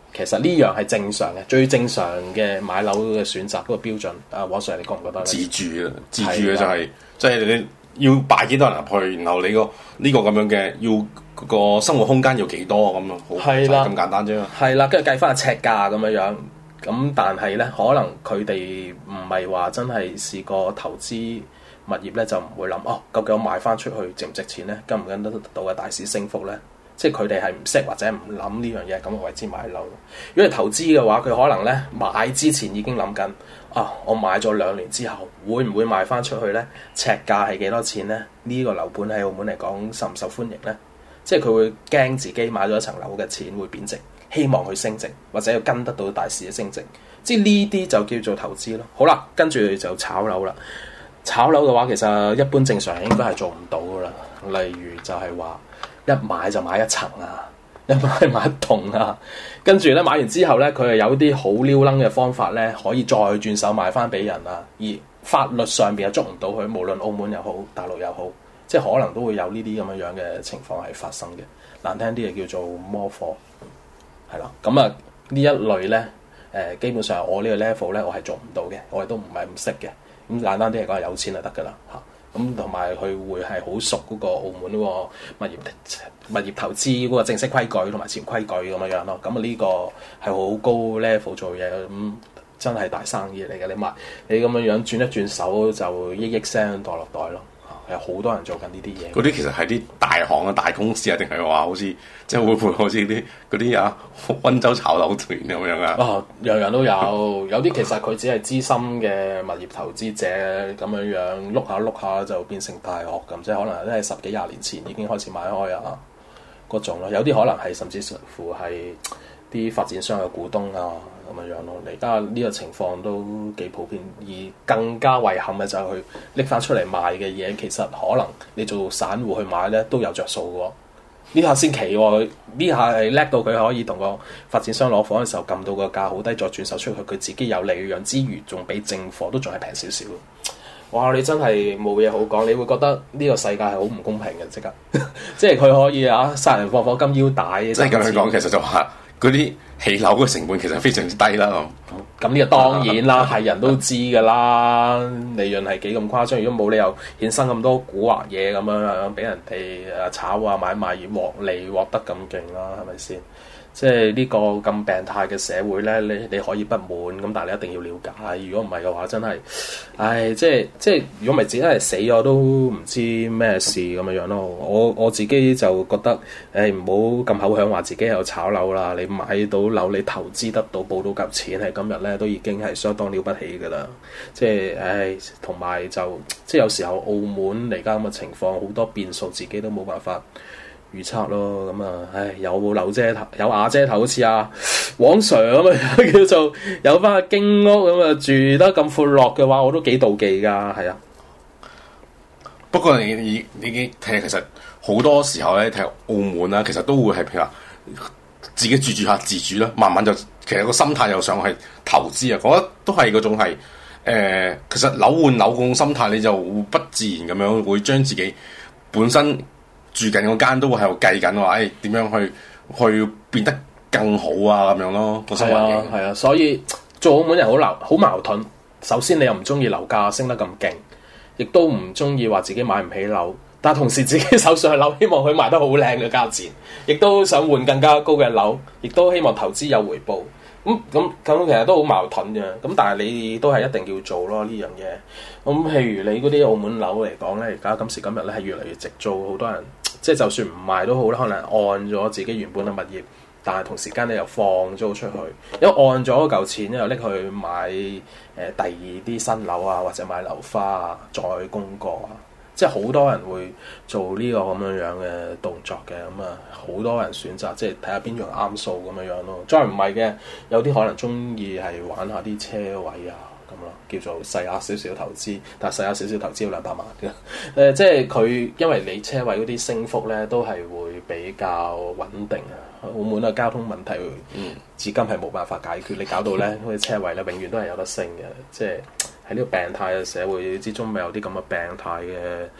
其實呢樣係正常嘅，最正常嘅買樓嘅選擇嗰個標準。黃 Sir，你覺唔覺得？ 自住啊，自住嘅就係即係你要擺幾多人入去，然後你呢個咁樣嘅要個生活空間要幾多咁啊？好係啦，咁簡單啫。 係啦，跟住計翻個尺價咁樣。咁但係咧，可能佢哋唔係話真係試過投資物業咧，就唔會諗究竟我賣翻出去值唔值錢咧，跟唔跟得到嘅大市升幅咧？即係佢哋係唔識或者唔諗呢樣嘢，咁為之買樓。如果係投資嘅話，佢可能咧買之前已經諗緊我買咗2年之後會唔會賣翻出去咧？尺價係幾多錢咧？呢個樓盤喺澳門嚟講受唔受歡迎咧？即係佢會驚自己買咗一層樓嘅錢會貶值。希望佢升值，或者要跟得到大市嘅升值，即係呢啲就叫做投資咯。好啦，跟住就炒樓啦。炒樓嘅話，其實一般正常人應該係做唔到噶啦。例如就係話一買就買一層啊，一買買一棟啊，跟住咧買完之後咧，佢係有啲好撩楞嘅方法咧，可以再轉手賣翻俾人啊。而法律上邊又捉唔到佢，無論澳門又好，大陸又好，即係可能都會有呢啲咁樣嘅情況係發生嘅。難聽啲嘢叫做摸貨。係啦，咁啊呢一類咧，基本上我呢個 level 咧，我係做唔到嘅，我亦都唔係唔識嘅。咁簡單啲嚟講，係有錢就得㗎啦嚇。咁同埋佢會係好熟嗰個澳門嗰個物業投資嗰個正式規矩同埋潛規矩咁樣咯。咁啊呢個係好高 level 做嘢，咁真係大生意嚟嘅。你咁樣轉一轉手就億聲袋落袋咯。有好多人做緊呢啲嘢。 嗰啲其實係啲大行啊、大公司啊，定係話好似即係會唔會好似嗰啲溫州炒樓團咁樣啊？ 樣樣都有，有啲其實佢只係資深嘅物業投資者咁樣碌下就變成大鱷咁，即係可能都係10幾20年前已經開始買開啊嗰種咯。有啲可能係甚至乎係啲發展商嘅股東啊咁樣咯。而家呢個情況都幾普遍，而更加遺憾嘅就係佢拎翻出嚟賣嘅嘢，其實可能你做散戶去買咧都有着數嘅喎。呢下先奇喎，呢下係叻到佢可以同個發展商攞貨嘅時候撳到個價好低，再轉手出去，佢自己有利潤之餘，仲比正貨都仲係平少少。哇！你真係冇嘢好講，你會覺得呢個世界係好唔公平嘅，即刻即係佢可以殺人放火金腰帶。 即係咁樣講，其實就話嗰啲起樓嘅成本其實非常之低啦。 咁呢個當然啦，係人都知㗎啦，利潤係幾咁誇張。如果冇理由衍生咁多古惑嘢咁樣俾人哋炒啊買賣而獲利獲得咁勁啦，係咪先？即係呢個咁病態嘅社會咧，你可以不滿咁，但係你一定要了解。如果唔係嘅話，真係，即係如果唔係自己係死咗都唔知咩事咁樣咯。我自己就覺得，唔好咁口響話自己有炒樓啦。你買到樓，你投資得到，報到嚿錢，喺今日咧都已經係相當了不起㗎啦。即係同埋就即係有時候澳門而家咁嘅情況，好多變數，自己都冇辦法預測咯，咁有冇樓遮頭，有瓦遮頭，好似黃 Sir 咁啊，叫做有翻個經屋咁啊，住得咁闊落嘅話，我都幾妒忌噶，係啊。 不過你睇，其實好多時候咧睇澳門啦，其實都會係譬如話自己住下自住啦，慢慢就其實個心態又想係投資啊，我覺得都係嗰種係其實樓換樓嗰種心態，你就不自然咁樣會將自己本身住緊嗰間都會喺度計緊話，點樣去變得更好啊咁樣咯。係啊， 係啊，所以做澳門人好矛盾。首先你又唔中意樓價升得咁勁，亦都唔中意話自己買唔起樓，但係同時自己手上嘅樓希望佢賣得好靚嘅價錢，亦都想換更加高嘅樓，亦都希望投資有回報。咁其實都好矛盾嘅。咁但係你都係一定要做咯呢樣嘢。咁譬如你嗰啲澳門樓嚟講咧，而家今時今日咧係越嚟越直租，好多人即係就算唔賣都好啦，可能按咗自己原本嘅物業，但係同時間你又放租出去，因為按咗嗰嚿錢又拎去買第二啲新樓啊，或者買樓花啊，再供過啊。即係好多人會做呢個咁樣嘅動作嘅，咁好多人選擇即係睇下邊樣啱數咁樣咯。再唔係嘅，有啲可能中意係玩下啲車位啊咁咯，叫做細額少少投資，但係細額少少投資要200萬嘅。即係佢因為你車位嗰啲升幅咧都係會比較穩定啊。澳門嘅交通問題至今係冇辦法解決，你搞到咧嗰啲車位咧永遠都係有得升嘅，即係。喺呢個病態嘅社會之中，咪有啲咁嘅病態嘅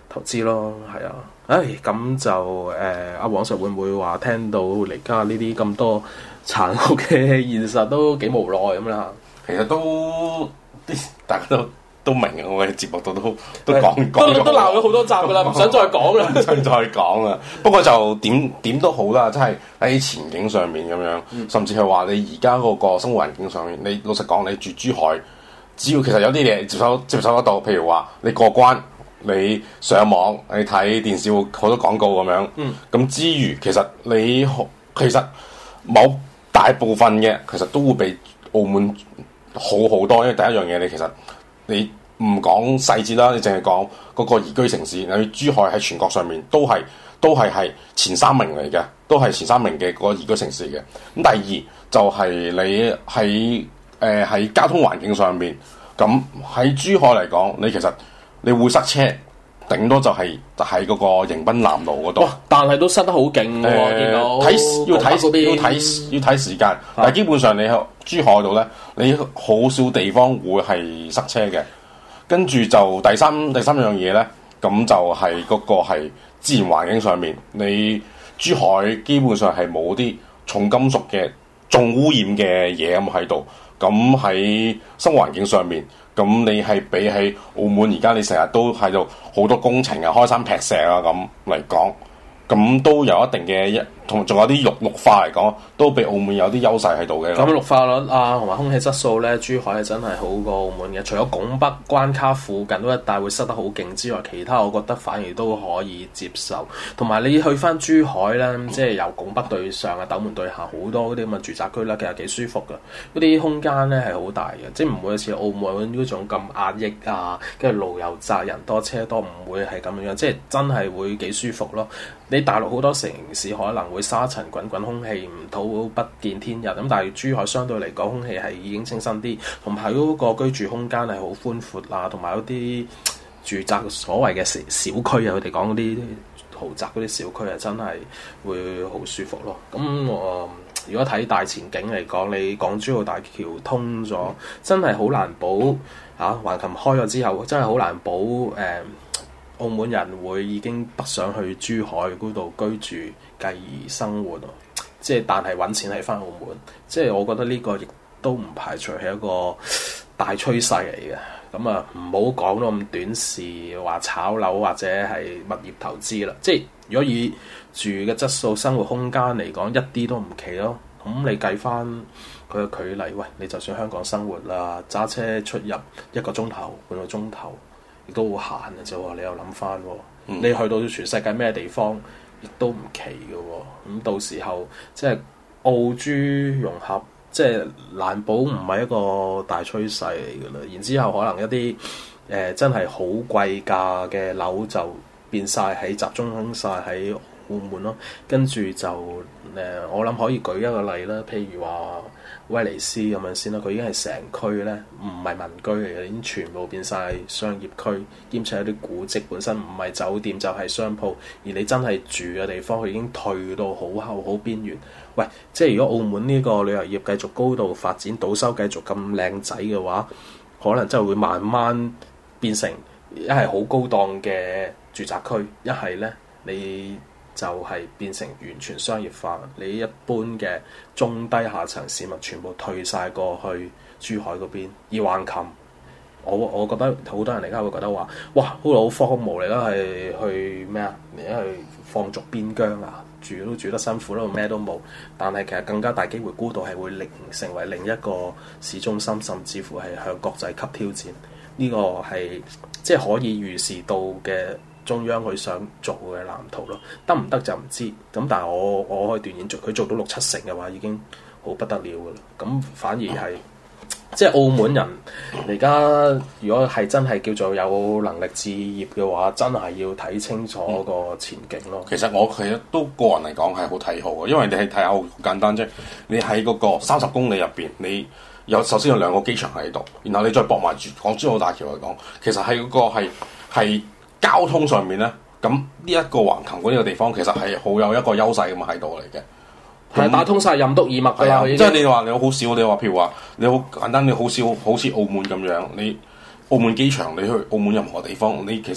投資咯，係啊。咁就阿黃 Sir 會唔會話聽到而家呢啲咁多殘酷嘅現實都幾無奈咁啦？ 其實大家都明嘅，我嘅節目度都講都鬧咗好多集噶啦，唔想再講啦， 唔想再講啦。不過就點都好啦，即係喺前景上面咁樣，甚至係話你而家嗰個生活環境上面，你老實講，你住珠海，只要其實有啲嘢接受得到，譬如話你過關。你上網，你睇電視好多廣告咁樣，咁之餘其實某大部分嘅其實都會比澳門好好多，因為第一樣嘢其實你唔講細節啦，你淨係講嗰個宜居城市，你珠海喺全國上面都係前3名嚟嘅，都係前3名嘅嗰個宜居城市嘅。咁第二就係你喺交通環境上面，咁喺珠海嚟講，你其實你會塞車，頂多就係喺嗰個迎賓南路嗰度。 但係都塞得好勁喎，見到要睇時間。但係基本上你喺珠海度咧，你好少地方會係塞車嘅。跟住就第三樣嘢咧，咁就係嗰個係自然環境上面，你珠海基本上係冇啲重金屬嘅重污染嘅嘢咁喺度。咁喺生活環境上面。咁你係比起澳門而家你成日都喺度好多工程啊、開山劈石啊咁嚟講，咁都有一定嘅仲有啲綠化嚟講，都比澳門有啲優勢喺度嘅。 咁綠化率同埋空氣質素咧，珠海係真係好過澳門嘅。除咗拱北關卡附近嗰一帶會塞得好勁之外，其他我覺得反而都可以接受。同埋你去翻珠海咧，即係由拱北對上啊、斗門對下好多嗰啲咁嘅住宅區啦，其實幾舒服㗎。嗰啲空間咧係好大嘅，即係唔會好似澳門嗰種咁壓抑啊，跟住路又窄、人多車多，唔會係咁樣，即係真係會幾舒服咯。你大陸好多城市可能會沙塵滾滾，空氣唔討不見天日咁，但係珠海相對嚟講空氣係已經清新啲，同埋嗰個居住空間係好寬闊啊，同埋嗰啲住宅所謂嘅小區啊，佢哋講嗰啲豪宅嗰啲小區啊，真係會好舒服咯。咁如果睇大前景嚟講，你港珠澳大橋通咗，真係好難保橫琴開咗之後，真係好難保澳門人會已經北上去珠海嗰度居住繼而生活，即係但係揾錢係翻澳門，即係我覺得呢個亦都唔排除係一個大趨勢嚟嘅。咁唔好講到咁短視，話炒樓或者係物業投資啦。即係如果以住嘅質素、生活空間嚟講，一啲都唔奇咯。咁你計翻佢嘅距離，喂，你就算香港生活啦，揸車出入1個鐘頭、半個鐘頭。亦都好閒嘅啫喎，你又諗翻，你去到全世界咩地方，亦都唔奇嘅喎。咁到時候即係澳珠融合，即係難保唔係一個大趨勢嚟嘅啦。然之後可能一啲真係好貴價嘅樓就變晒集中晒喺澳門咯。跟住就我諗可以舉一個例啦，譬如話威尼斯咁樣先啦，佢已經係成區咧唔係民居嚟嘅，已經全部變晒商業區，兼且有啲古蹟本身唔係酒店就係商鋪，而你真係住嘅地方佢已經退到好後好邊緣。喂，即係如果澳門呢個旅遊業繼續高度發展，賭收繼續咁靚仔嘅話，可能真係會慢慢變成一係好高檔嘅住宅區，一係咧你就係變成完全商業化，你一般嘅中低下層市民全部退晒過去珠海嗰邊。而橫琴，我覺得好多人而家會覺得話，哇，好荒蕪嚟啦，係去咩啊？而家去放逐邊疆啊，住都住得辛苦咯，咩都冇。但係其實更加大機會，高度係會成為另一個市中心，甚至乎係向國際級挑戰。呢個係即係可以預示到嘅。中央佢想做嘅藍圖咯，得唔得就唔知。咁但係我可以斷言佢做到6-7成嘅話，已經好不得了噶啦。咁反而係即係澳門人而家，如果係真係叫做有能力置業嘅話，真係要睇清楚個前景咯。 其實我都個人嚟講係好睇好嘅，因為你係睇下好簡單啫。你喺嗰個30公里入邊，你首先有2個機場喺度，然後你再駁埋住港珠澳大橋嚟講，其實喺嗰個係交通上面咧，咁呢一個橫琴嗰呢個地方其實係好有一個優勢咁喺度嚟嘅， 係打通晒任督二脈㗎啦。 即係你話你好少，你話譬如話你好簡單，你好少好似澳門咁樣，你澳門機場你去澳門任何地方，你其實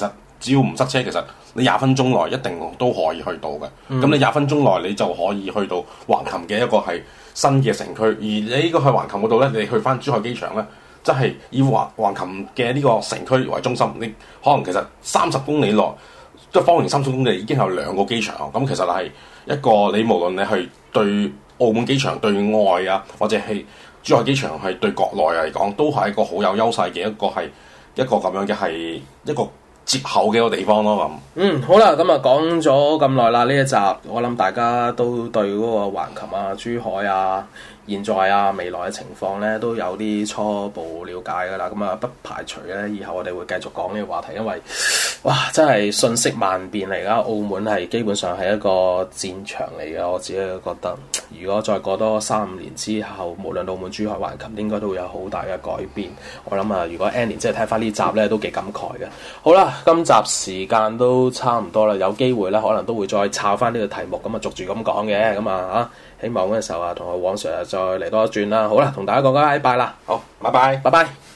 只要唔塞車，其實你20分鐘內一定都可以去到嘅。咁你20分鐘內你就可以去到橫琴嘅一個係新嘅城區，而你呢個去橫琴嗰度咧，你去翻珠海機場咧，即係以橫琴嘅呢個城區為中心，你可能其實30公里內，即係方圓30公里已經有2個機場。咁其實係一個你無論你係對澳門機場對外啊，或者係珠海機場係對國內嚟講，都係一個好有優勢嘅一個咁樣嘅係一個接口嘅一個地方咯咁。 好啦，咁啊講咗咁耐啦，呢一集我諗大家都對嗰個橫琴啊、珠海啊、現在啊、未來嘅情況咧都有啲初步了解噶啦。咁啊不排除咧以後我哋會繼續講呢個話題，因為哇真係瞬息萬變嚟噶，澳門係基本上係一個戰場嚟嘅。我自己覺得，如果再過多3-5年之後，無論澳門、珠海、橫琴，應該都會有好大嘅改變。我諗啊，如果 Annie 即係睇翻呢集咧，都幾感慨嘅。好啦，今集時間都差唔多啦，有機會咧可能都會再抄翻呢個題目，咁啊逐住咁講嘅。咁啊希望嗰陣時候啊，同我黃 Sir 再嚟多一轉啦。好啦，同大家講拜拜啦。 好，拜拜， 拜拜。